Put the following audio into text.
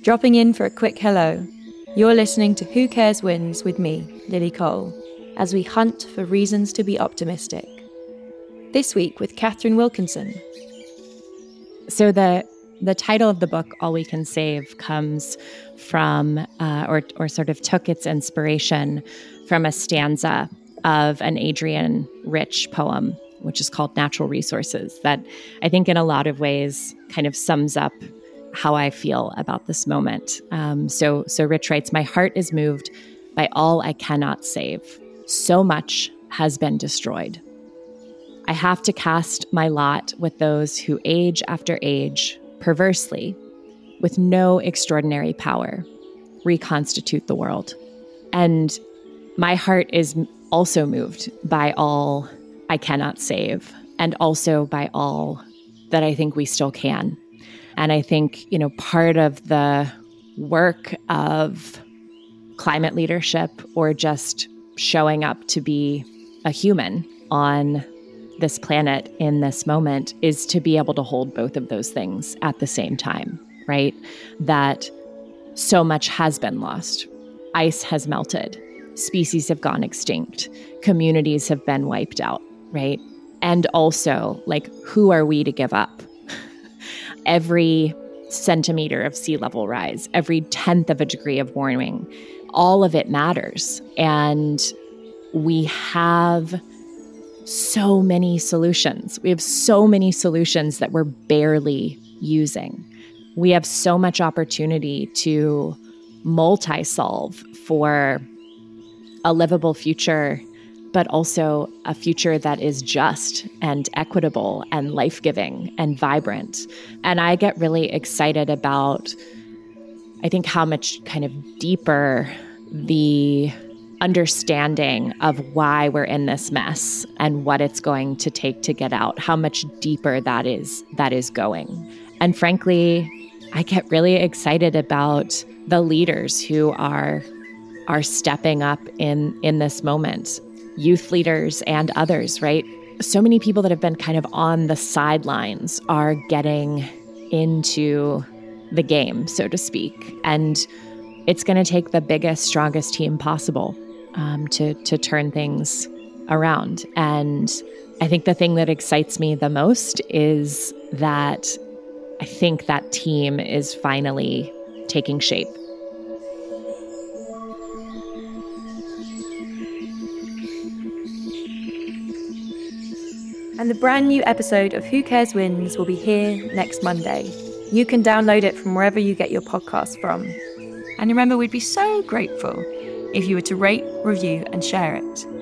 Dropping in for a quick hello. You're listening to Who Cares Wins with me, Lily Cole, as we hunt for reasons to be optimistic. This week with Catherine Wilkinson. So the title of the book, All We Can Save, comes from, or sort of took its inspiration from a stanza of an Adrienne Rich poem, which is called Natural Resources, that I think in a lot of ways kind of sums up how I feel about this moment. So Rich writes, "My heart is moved by all I cannot save. So much has been destroyed. I have to cast my lot with those who age after age, perversely, with no extraordinary power, reconstitute the world." And my heart is also moved by all I cannot save, and also by all that I think we still can. And I think, part of the work of climate leadership, or just showing up to be a human on this planet in this moment, is to be able to hold both of those things at the same time, right? That so much has been lost. Ice has melted. Species have gone extinct. Communities have been wiped out, right? And also, who are we to give up? Every centimeter of sea level rise, every 10th of a degree of warming, all of it matters. And we have so many solutions. We have so many solutions that we're barely using. We have so much opportunity to multi-solve for a livable future, but also a future that is just and equitable and life-giving and vibrant. And I get really excited about, I think, how much kind of deeper the understanding of why we're in this mess and what it's going to take to get out, how much deeper that is going. And frankly, I get really excited about the leaders who are stepping up in this moment. Youth leaders and others, right? So many people that have been kind of on the sidelines are getting into the game, so to speak. And it's going to take the biggest, strongest team possible to turn things around. And I think the thing that excites me the most is that I think that team is finally taking shape. And the brand new episode of Who Cares Wins will be here next Monday. You can download it from wherever you get your podcasts from. And remember, we'd be so grateful if you were to rate, review, and share it.